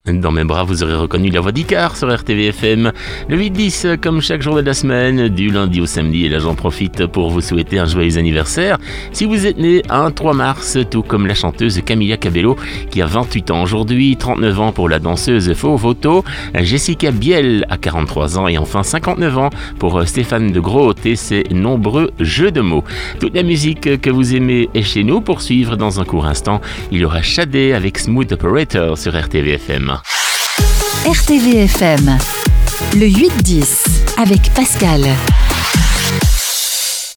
Dans mes bras, vous aurez reconnu la voix d'Icar sur RTVFM. Le 8-10, comme chaque jour de la semaine, du lundi au samedi. Et là, j'en profite pour vous souhaiter un joyeux anniversaire. Si vous êtes né un 3 mars, tout comme la chanteuse Camila Cabello, qui a 28 ans aujourd'hui, 39 ans pour la danseuse Faux Voto, Jessica Biel a 43 ans et enfin 59 ans pour Stéphane de Groot et ses nombreux jeux de mots. Toute la musique que vous aimez est chez nous. Pour suivre dans un court instant, il y aura Shadé avec Smooth Operator sur RTVFM. RTVFM, le 8-10 avec Pascal.